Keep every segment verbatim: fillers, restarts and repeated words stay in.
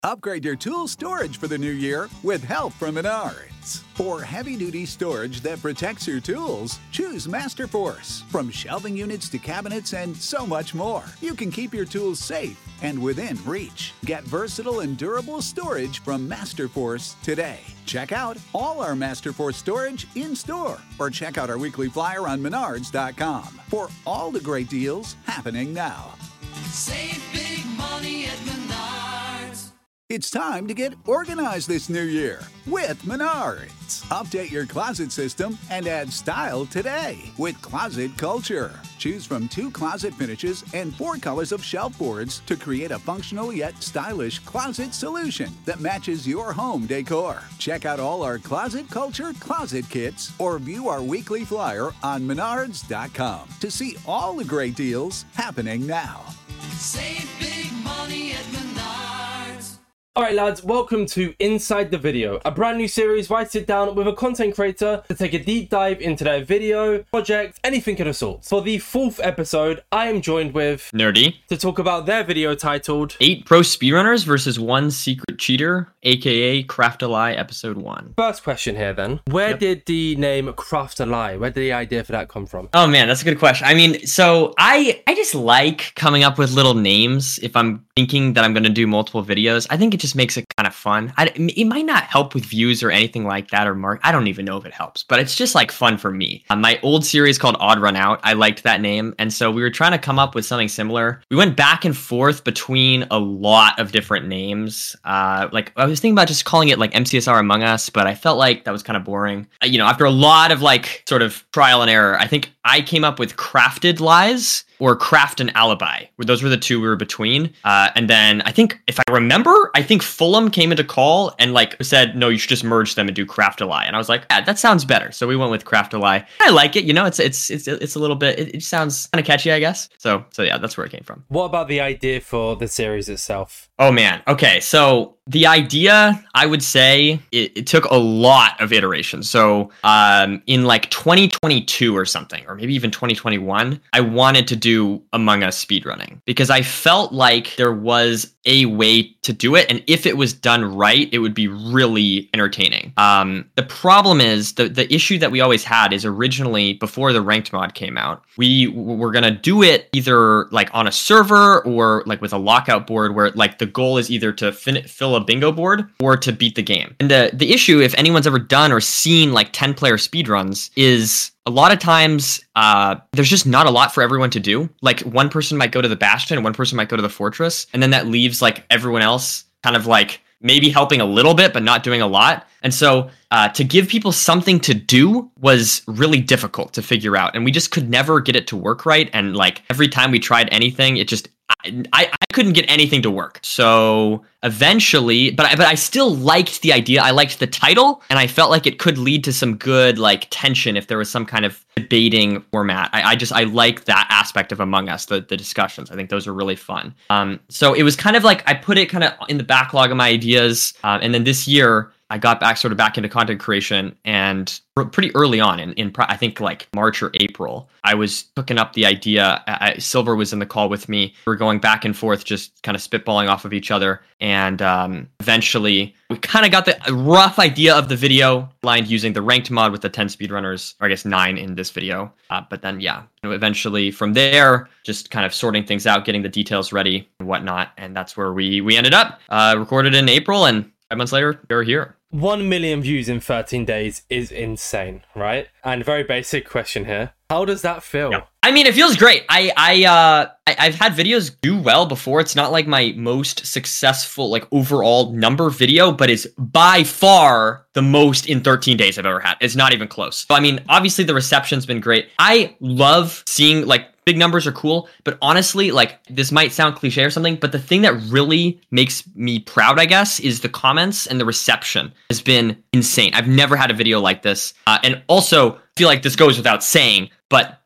Upgrade your tool storage for the new year with help from Menards. For heavy-duty storage that protects your tools, choose Masterforce. From shelving units to cabinets and so much more, you can keep your tools safe and within reach. Get versatile and durable storage from Masterforce today. Check out all our Masterforce storage in-store or check out our weekly flyer on menards dot com for all the great deals happening now. Save big money at Menards. It's time to get organized this new year with Menards. Update your closet system and add style today with Closet Culture. Choose from two closet finishes and four colors of shelf boards to create a functional yet stylish closet solution that matches your home decor. Check out all our Closet Culture closet kits or view our weekly flyer on menards dot com to see all the great deals happening now. Save big money at Menards. Alright lads, welcome to Inside the Video, a brand new series where I sit down with a content creator to take a deep dive into their video, project, anything of the sort. For the fourth episode, I am joined with Nerdy to talk about their video titled Eight Pro Speedrunners versus One Secret Cheater, aka Craft a Lie Episode one. First question here then. Where Yep. did the name Craft a Lie, where did the idea for that come from? Oh man, that's a good question. I mean, so I I just like coming up with little names if I'm thinking that I'm going to do multiple videos. I think it just makes it kind of fun. I, it might not help with views or anything like that or mark. I don't even know if it helps, but it's just like fun for me. Uh, my old series called Odd Run Out, I liked that name. And so we were trying to come up with something similar. We went back and forth between a lot of different names. Uh, like I was thinking about just calling it like M C S R Among Us, but I felt like that was kind of boring. Uh, you know, after a lot of like sort of trial and error, I think I came up with Crafted Lies or Craft an Alibi. Those were the two we were between. Uh, and then I think, if I remember, I think Fulham came into call and like said, no, you should just merge them and do Craft a Lie. And I was like, yeah, that sounds better. So we went with Craft a Lie. I like it. You know, it's it's it's it's a little bit, it, it sounds kind of catchy, I guess. So so yeah, that's where it came from. What about the idea for the series itself? Oh man. Okay. So the idea, I would say it, it took a lot of iterations. So um, in like twenty twenty-two or something, or maybe even twenty twenty-one, I wanted to do Among Us speedrunning because I felt like there was a way to do it. And if it was done right, it would be really entertaining. Um, the problem is the, the issue that we always had is originally before the ranked mod came out, we w- were going to do it either like on a server or like with a lockout board where like the goal is either to fin- fill a bingo board or to beat the game. And the, the issue, if anyone's ever done or seen like ten player speedruns, is a lot of times uh, there's just not a lot for everyone to do. Like one person might go to the Bastion and one person might go to the Fortress. And then that leaves like everyone else kind of like maybe helping a little bit, but not doing a lot. And so uh, to give people something to do was really difficult to figure out. And we just could never get it to work right. And like every time we tried anything, it just, I, I couldn't get anything to work. So eventually, but I, but I still liked the idea. I liked the title and I felt like it could lead to some good like tension if there was some kind of debating format. I, I just, I like that aspect of Among Us, the, the discussions. I think those are really fun. Um, so it was kind of like, I put it kind of in the backlog of my ideas. Uh, and then this year, I got back sort of back into content creation, and pretty early on in, in I think like March or April, I was cooking up the idea. I, Silver was in the call with me. We were going back and forth, just kind of spitballing off of each other. And um, eventually we kind of got the rough idea of the video lined using the ranked mod with the ten speedrunners, or I guess nine in this video. Uh, but then, yeah, you know, eventually from there, just kind of sorting things out, getting the details ready and whatnot. And that's where we, we ended up. Uh, recorded in April, and five months later, we're here. One million views in thirteen days is insane, right? And very basic question here. How does that feel? Yeah. I mean, it feels great. I, I, uh, I, I've had videos do well before. It's not like my most successful, like overall number video, but it's by far the most in thirteen days I've ever had. It's not even close. So, I mean, obviously the reception's been great. I love seeing like big numbers are cool, but honestly, like this might sound cliche or something, but the thing that really makes me proud, I guess, is the comments and the reception has been insane. I've never had a video like this. Uh, and also, I feel like this goes without saying, but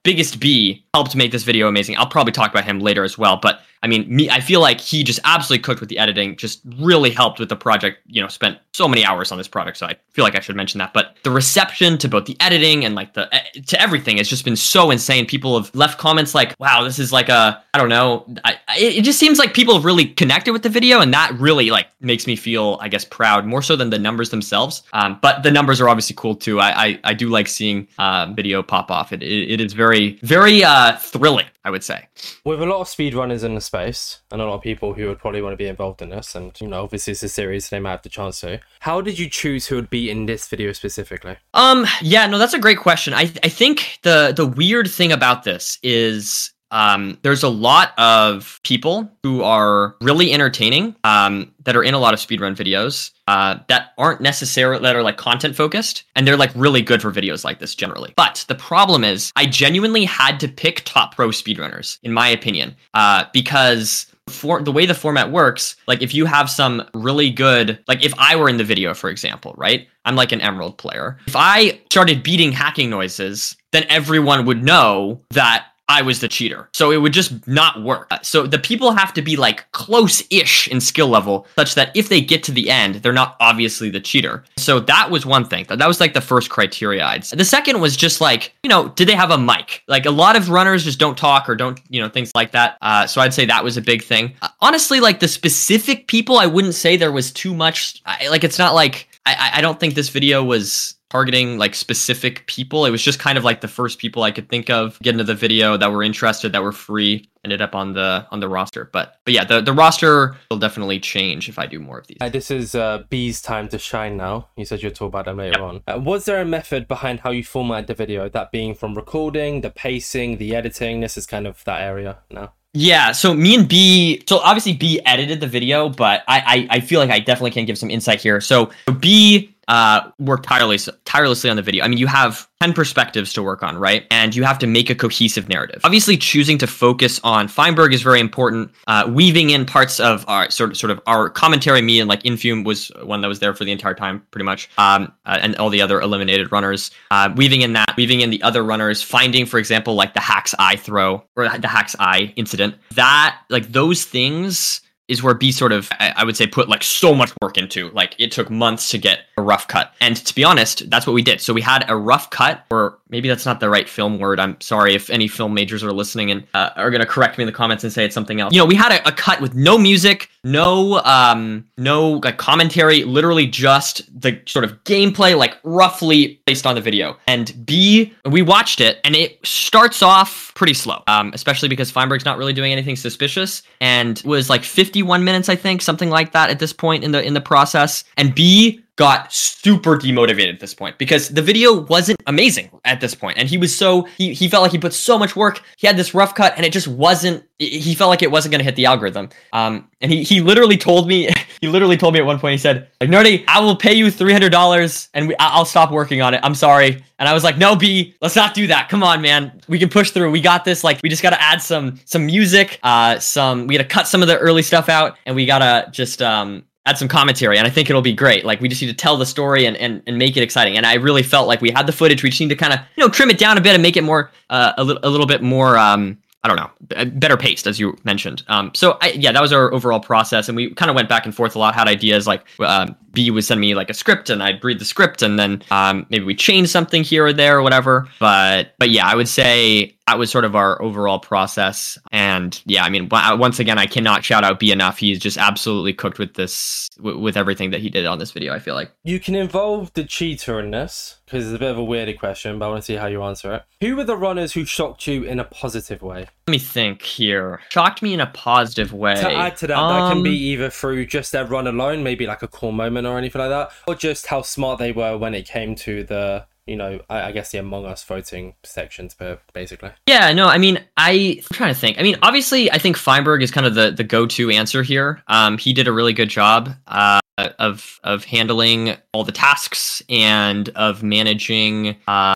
Biggest B helped make this video amazing. I'll probably talk about him later as well, but I mean, me, I feel like he just absolutely cooked with the editing, just really helped with the project, you know, spent so many hours on this product. So I feel like I should mention that. But the reception to both the editing and like the, to everything has just been so insane. People have left comments like, wow, this is like a, I don't know. I, it, it just seems like people have really connected with the video. And that really like makes me feel, I guess, proud more so than the numbers themselves. Um, but the numbers are obviously cool too. I, I, I do like seeing uh, video pop off. It, it, it is very, very uh, thrilling, I would say. With a lot of speedrunners in the space and a lot of people who would probably want to be involved in this, and you know, obviously it's a series, they might have the chance to. How did you choose who would be in this video specifically? Um, yeah, no, that's a great question. I I think the the weird thing about this is um, there's a lot of people who are really entertaining, um, that are in a lot of speedrun videos, uh, that aren't necessarily, that are like content focused, and they're like really good for videos like this generally. But the problem is I genuinely had to pick top pro speedrunners, in my opinion, uh, because for the way the format works, like if you have some really good, like if I were in the video, for example, right? I'm like an Emerald player. If I started beating hacking noises, then everyone would know that I was the cheater. So it would just not work. So the people have to be like close-ish in skill level such that if they get to the end, they're not obviously the cheater. So that was one thing. That was like the first criteria I'd say. The second was just like, you know, did they have a mic? Like a lot of runners just don't talk or don't, you know, things like that. Uh, so I'd say that was a big thing. Uh, honestly, like the specific people, I wouldn't say there was too much. I, like it's not like, I, I don't think this video was targeting like specific people. It was just kind of like the first people I could think of get into the video that were interested, that were free, ended up on the on the roster. But but yeah, the, the roster will definitely change if I do more of these. Uh, this is uh, B's time to shine now. You said you'll talk about them later Yep. on. Uh, was there a method behind how you formatted the video? That being from recording, the pacing, the editing? This is kind of that area now. Yeah, so me and B, so obviously B edited the video, but I, I, I feel like I definitely can give some insight here. So B uh, worked tirelessly, tirelessly on the video. I mean, you have ten perspectives to work on, right? And you have to make a cohesive narrative. Obviously, choosing to focus on Feinberg is very important. Uh, weaving in parts of our sort of, sort of our commentary, me and like Infume was one that was there for the entire time, pretty much, um, uh, and all the other eliminated runners. Uh, weaving in that, weaving in the other runners, finding, for example, like the Hack's Eye throw or the Hack's Eye incident. That, like those things is where B sort of, I would say, put like so much work into. Like it took months to get a rough cut. And to be honest, that's what we did. So we had a rough cut, or maybe that's not the right film word. I'm sorry if any film majors are listening and uh, are going to correct me in the comments and say it's something else. You know, we had a, a cut with no music, no, um, no like commentary, literally just the sort of gameplay, like roughly based on the video. And B, we watched it and it starts off pretty slow, um, especially because Feinberg's not really doing anything suspicious, and was like fifty-one minutes, I think, something like that at this point in the in the process. And B got super demotivated at this point because the video wasn't amazing at this point. And he was so, he, he felt like he put so much work. He had this rough cut and it just wasn't, he felt like it wasn't going to hit the algorithm. Um, and he, he literally told me, he literally told me at one point, he said, like, Nerdy, I will pay you three hundred dollars and we, I'll stop working on it. I'm sorry. And I was like, no, B, let's not do that. Come on, man. We can push through. We got this. Like, we just got to add some, some music, uh, some, we got to cut some of the early stuff out, and we got to just, um, add some commentary, and I think it'll be great. Like, we just need to tell the story and, and, and make it exciting. And I really felt like we had the footage. We just need to kind of, you know, trim it down a bit and make it more, uh, a, li- a little bit more, um, I don't know, b- better paced, as you mentioned. Um, so I, yeah, that was our overall process. And we kind of went back and forth a lot, had ideas like, um, B would send me like a script and I'd read the script, and then, um, maybe we change something here or there or whatever. But, but yeah, I would say that was sort of our overall process. And yeah, I mean, once again, I cannot shout out B enough. He's just absolutely cooked with this, w- with everything that he did on this video, I feel like. You can involve the cheater in this, because it's a bit of a weird question, but I want to see how you answer it. Who were the runners who shocked you in a positive way? Let me think here. Shocked me in a positive way. To add to that, um, that can be either through just their run alone, maybe like a cool moment or anything like that, or just how smart they were when it came to the, you know, I, I guess the Among Us voting sections, basically. Yeah, no, I mean, I, I'm trying to think. I mean, obviously, I think Feinberg is kind of the, the go-to answer here. Um, he did a really good job uh, of of handling all the tasks and of managing uh,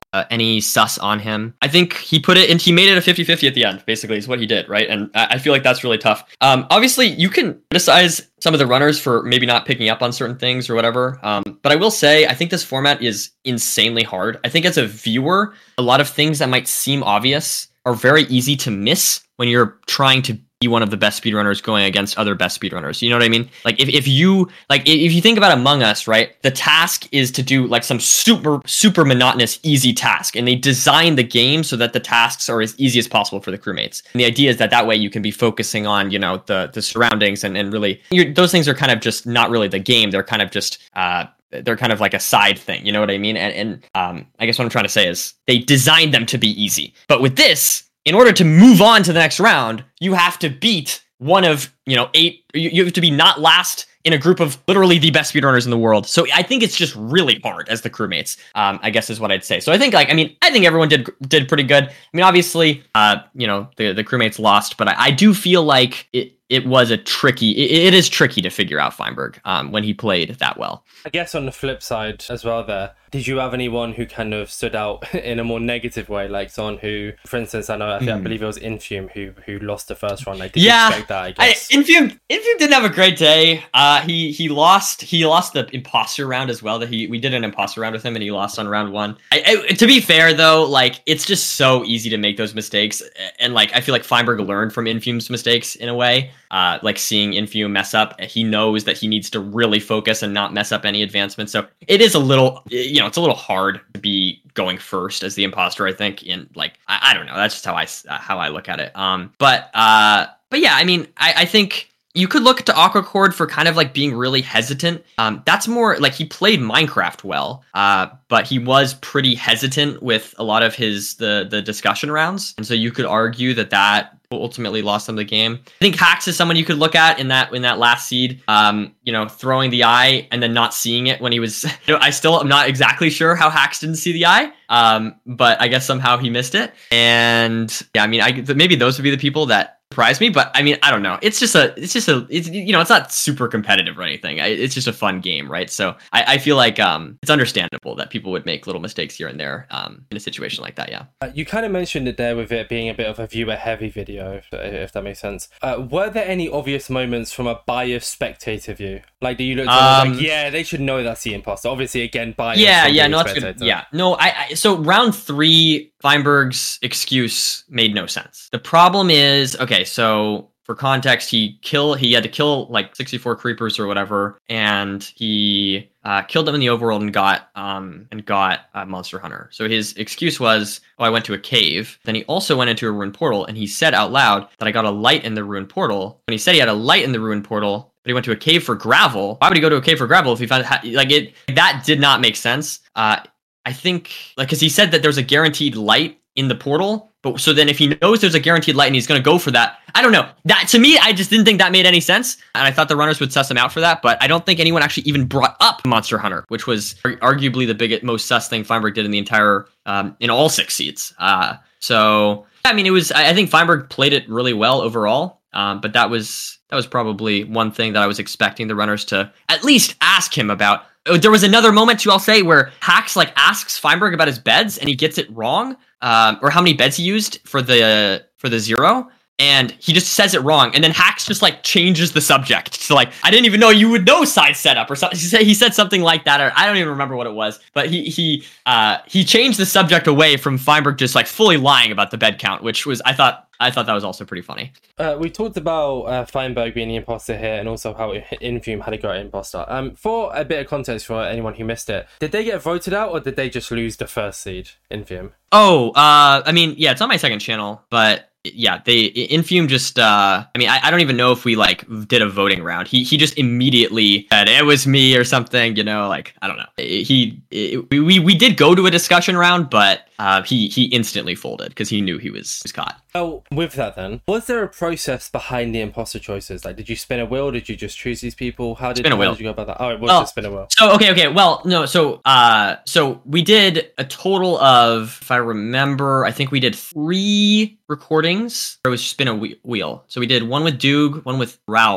uh, any sus on him. I think he put it and he made it a fifty fifty at the end, basically, is what he did, right? And I, I feel like that's really tough. Um, obviously, you can criticize some of the runners for maybe not picking up on certain things or whatever. Um, but I will say, I think this format is insanely hard. I think as a viewer, a lot of things that might seem obvious are very easy to miss when you're trying to be one of the best speedrunners going against other best speedrunners. You know what I mean? Like if, if you like if you think about Among Us, right? The task is to do like some super super monotonous easy task, and they design the game so that the tasks are as easy as possible for the crewmates. And the idea is that that way you can be focusing on, you know, the the surroundings and and really you're, those things are kind of just not really the game. They're kind of just uh they're kind of like a side thing, you know what I mean? And and um I guess what I'm trying to say is they designed them to be easy. But with this, in order to move on to the next round, you have to beat one of, you know, eight, you, you have to be not last in a group of literally the best speedrunners in the world. So I think it's just really hard as the crewmates, um, I guess is what I'd say. So I think like, I mean, I think everyone did did pretty good. I mean, obviously, uh, you know, the, the crewmates lost, but I, I do feel like it, it was a tricky, it, it is tricky to figure out Feinberg um, when he played that well. I guess on the flip side as well there, did you have anyone who kind of stood out in a more negative way? Like someone who, for instance, I know, I, think, mm. I believe it was Infume who who lost the first round. Like, did yeah, you expect that, I guess? I, Infume, Infume didn't have a great day. Uh, he he lost he lost the imposter round as well. That he we did an imposter round with him and he lost on round one. I, I, to be fair though, like it's just so easy to make those mistakes. And like I feel like Feinberg learned from Infume's mistakes in a way. Uh, like seeing Infume mess up, he knows that he needs to really focus and not mess up any advancements. So it is a little, you know, it's a little hard to be going first as the imposter, I think. In like, I, I don't know, that's just how I how I look at it. Um, but uh, but yeah, I mean, I, I think you could look to Aquacord for kind of like being really hesitant. Um, that's more like he played Minecraft well, uh, but he was pretty hesitant with a lot of his the the discussion rounds, and so you could argue that that ultimately lost them the game. I think Hax is someone you could look at in that in that last seed. Um, you know, throwing the eye and then not seeing it when he was. You know, I still am not exactly sure how Hax didn't see the eye. Um, but I guess somehow he missed it. And yeah, I mean, I maybe those would be the people that surprised me, but I mean, I don't know. It's just a, it's just a, it's, you know, it's not super competitive or anything. I, it's just a fun game, right? So I, I feel like um, it's understandable that people would make little mistakes here and there um, in a situation like that. Yeah. Uh, you kind of mentioned it there with it being a bit of a viewer-heavy video, if, if that makes sense. Uh, were there any obvious moments from a biased spectator view, like that you looked at and was like, yeah, they should know that's the imposter? Obviously, again, biased. Yeah, yeah, no, that's good. Yeah, no, I, I so round three, Feinberg's excuse made no sense. The problem is, okay, so for context, he kill he had to kill like sixty-four creepers or whatever, and he uh, killed them in the overworld and got um and got a Monster Hunter. So his excuse was, oh, I went to a cave. Then he also went into a ruined portal, and he said out loud that I got a light in the ruined portal. When he said he had a light in the ruined portal, but he went to a cave for gravel. Why would he go to a cave for gravel if he found like it? That did not make sense. Uh, I think like because he said that there's a guaranteed light in the portal, but so then if he knows there's a guaranteed light and he's going to go for that, I don't know. That to me, I just didn't think that made any sense, and I thought the runners would suss him out for that. But I don't think anyone actually even brought up Monster Hunter, which was arguably the biggest, most sus thing Feinberg did in the entire um, in all six seeds. Uh, so I mean, it was. I think Feinberg played it really well overall, um, but that was that was probably one thing that I was expecting the runners to at least ask him about. There was another moment too, I'll say, where Hax like asks Feinberg about his beds and he gets it wrong, um, or how many beds he used for the for the zero, and he just says it wrong, and then Hax just like changes the subject to like, I didn't even know you would know side setup or something. He said he said something like that, or I don't even remember what it was, but he he uh, he changed the subject away from Feinberg just like fully lying about the bed count, which was I thought. I thought that was also pretty funny. Uh, we talked about uh, Feinberg being the imposter here, and also how Infume had a go at imposter. Um, for a bit of context for anyone who missed it, did they get voted out, or did they just lose the first seed, Infume? Oh, uh, I mean, yeah, it's on my second channel, but yeah, they Infume just. Uh, I mean, I, I don't even know if we like did a voting round. He he just immediately said it was me or something. You know, like I don't know. He it, we we did go to a discussion round, but. Uh, he he instantly folded because he knew he was, was caught. Oh, with that then, was there a process behind the imposter choices? Like, did you spin a wheel? Did you just choose these people? How did, spin a wheel. How did you go about that? Oh, it was well, just spin a wheel. So okay, okay. Well, no. So uh, so we did a total of, if I remember, I think we did three recordings. Where it was spin a wheel. So we did one with Doog, one with Raoul, and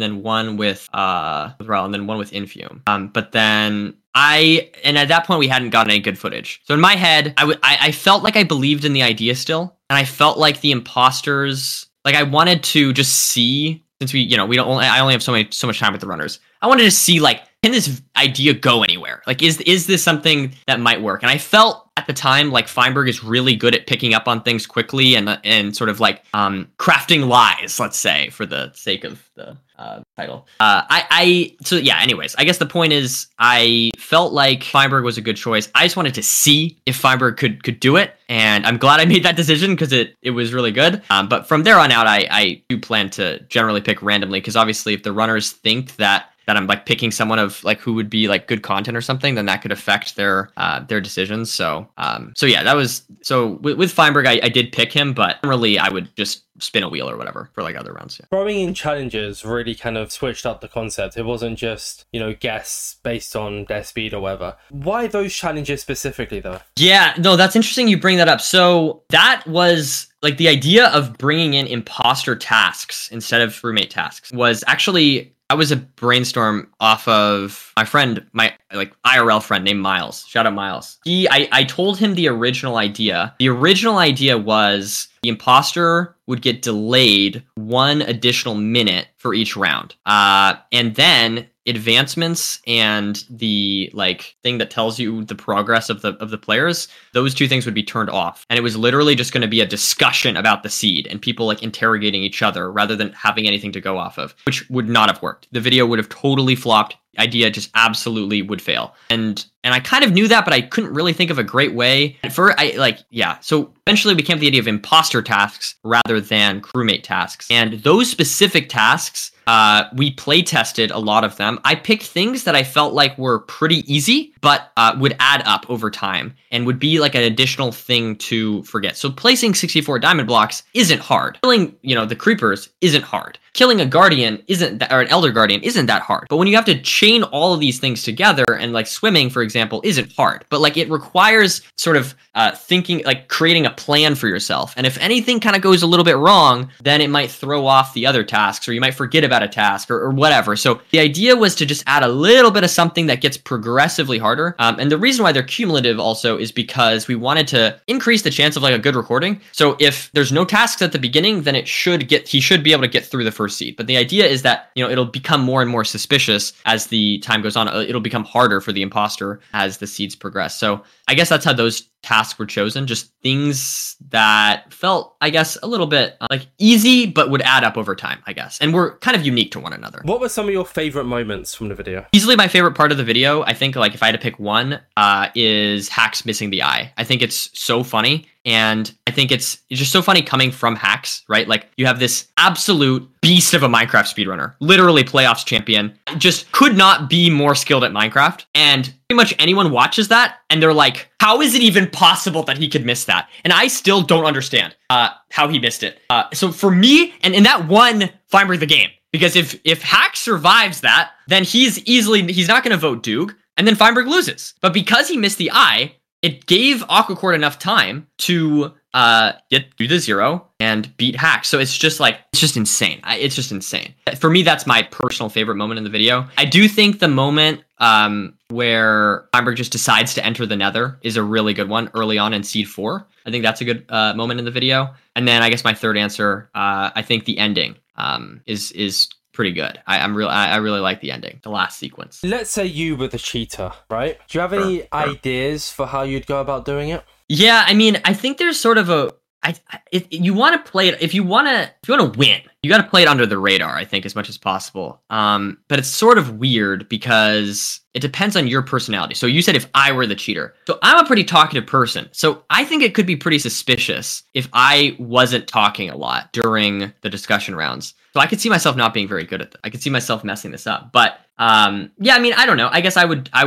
and then one with uh with Rel, and then one with Infume. Um, but then I and at that point we hadn't gotten any good footage. So in my head, I would I, I felt like I believed in the idea still, and I felt like the imposters, like I wanted to just see, since we you know we don't only I only have so many so much time with the runners. I wanted to see, like, can this idea go anywhere? Like, is is this something that might work? And I felt at the time like Feinberg is really good at picking up on things quickly and and sort of like um, crafting lies, let's say, for the sake of the uh, title. Uh, I, I so yeah. Anyways, I guess the point is I felt like Feinberg was a good choice. I just wanted to see if Feinberg could could do it, and I'm glad I made that decision because it it was really good. Um, but from there on out, I I do plan to generally pick randomly, because obviously if the runners think that that I'm like picking someone of like who would be like good content or something, then that could affect their uh, their decisions. So um so yeah, that was so with, with Feinberg, I, I did pick him, but generally I would just spin a wheel or whatever for like other rounds. Yeah. Throwing in challenges really kind of switched up the concept. It wasn't just, you know, guests based on their speed or whatever. Why those challenges specifically though? Yeah, no, that's interesting you bring that up. So that was like the idea of bringing in imposter tasks instead of roommate tasks was actually, I was a brainstorm off of my friend, my like I R L friend named Miles. Shout out Miles. He, I, I told him the original idea. The original idea was the imposter would get delayed one additional minute for each round. Uh, and then advancements and the like thing that tells you the progress of the of the players, those two things would be turned off, and it was literally just going to be a discussion about the seed and people like interrogating each other rather than having anything to go off of, which would not have worked. The video would have totally flopped. Idea just absolutely would fail. And and I kind of knew that, but I couldn't really think of a great way. For I like yeah. So eventually we came to the idea of imposter tasks rather than crewmate tasks. And those specific tasks, uh, we play tested a lot of them. I picked things that I felt like were pretty easy, but uh, would add up over time and would be like an additional thing to forget. So placing sixty-four diamond blocks isn't hard. Killing, you know, the creepers isn't hard. Killing a guardian isn't that, or an elder guardian isn't that hard. But when you have to chain all of these things together, and like swimming, for example, isn't hard. But like it requires sort of uh, thinking, like creating a plan for yourself. And if anything kind of goes a little bit wrong, then it might throw off the other tasks, or you might forget about a task or, or whatever. So the idea was to just add a little bit of something that gets progressively harder. Um, and the reason why they're cumulative also is because we wanted to increase the chance of like a good recording. So if there's no tasks at the beginning, then it should get, he should be able to get through the first seed. But the idea is that, you know, it'll become more and more suspicious as the time goes on. It'll become harder for the imposter as the seeds progress. So I guess that's how those tasks were chosen. Just things that felt, I guess, a little bit uh, like easy, but would add up over time, I guess. And were kind of unique to one another. What were some of your favorite moments from the video? Easily my favorite part of the video, I think, like if I had to pick one, uh, is Hax missing the eye. I think it's so funny. And I think it's, it's just so funny coming from Hax, right? Like you have this absolute beast of a Minecraft speedrunner, literally playoffs champion, just could not be more skilled at Minecraft. And pretty much anyone watches that and they're like, how is it even possible that he could miss that? And I still don't understand uh, how he missed it. Uh, so for me, and, and that won Feinberg the game, because if, if Hax survives that, then he's easily, he's not going to vote Doog, and then Feinberg loses. But because he missed the eye, it gave Aquacord enough time to uh, get through the zero and beat Hax. So it's just like, it's just insane. I, it's just insane. For me, that's my personal favorite moment in the video. I do think the moment um, where Feinberg just decides to enter the nether is a really good one early on in seed four. I think that's a good uh, moment in the video. And then I guess my third answer, uh, I think the ending um, is is pretty good. I, I'm real. I, I really like the ending, the last sequence. Let's say you were the cheater, right? Do you have any Sure, sure. ideas for how you'd go about doing it? Yeah, I mean, I think there's sort of a. I, if you want to play it, if you want to, if you want to win, you got to play it under the radar, I think, as much as possible. Um, but it's sort of weird because it depends on your personality. So you said if I were the cheater. So I'm a pretty talkative person. So I think it could be pretty suspicious if I wasn't talking a lot during the discussion rounds. So I could see myself not being very good at that. I could see myself messing this up. But um, yeah, I mean, I don't know. I guess I would, I would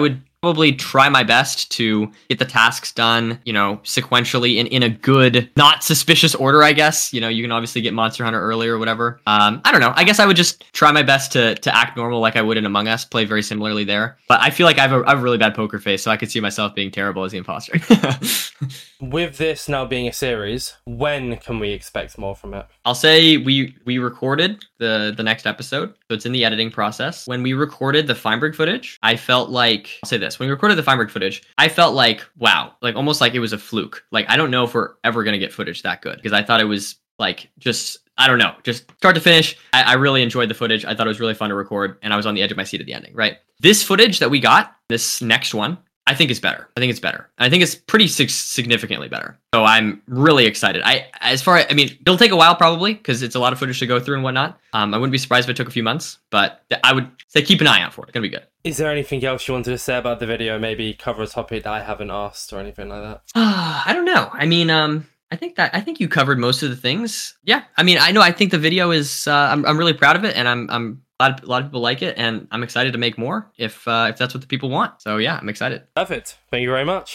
probably try my best to get the tasks done, you know, sequentially in, in a good, not suspicious order, I guess. You know, you can obviously get Monster Hunter early or whatever. Um, I don't know. I guess I would just try my best to to act normal like I would in Among Us, play very similarly there. But I feel like I have a, I have a really bad poker face, so I could see myself being terrible as the imposter. With this now being a series, when can we expect more from it? I'll say we we recorded the the next episode, so it's in the editing process. When we recorded the Feinberg footage, I felt like, I'll say this, when we recorded the Feinberg footage, I felt like, wow, like almost like it was a fluke. Like, I don't know if we're ever going to get footage that good, because I thought it was like just, I don't know, just start to finish. I, I really enjoyed the footage. I thought it was really fun to record, and I was on the edge of my seat at the ending, right? This footage that we got, this next one, I think it's better. I think it's better. I think it's pretty sig- significantly better. So I'm really excited. I, as far as, I mean, it'll take a while probably because it's a lot of footage to go through and whatnot. Um, I wouldn't be surprised if it took a few months, but I would say keep an eye out for it. It's gonna be good. Is there anything else you wanted to say about the video? Maybe cover a topic that I haven't asked or anything like that? Uh, I don't know. I mean, um, I think that I think you covered most of the things. Yeah. I mean, I know. I think the video is. Uh, I'm I'm really proud of it, and I'm I'm. A lot, of, a lot of people like it, and I'm excited to make more if uh, if that's what the people want. So yeah, I'm excited. Perfect. Thank you very much.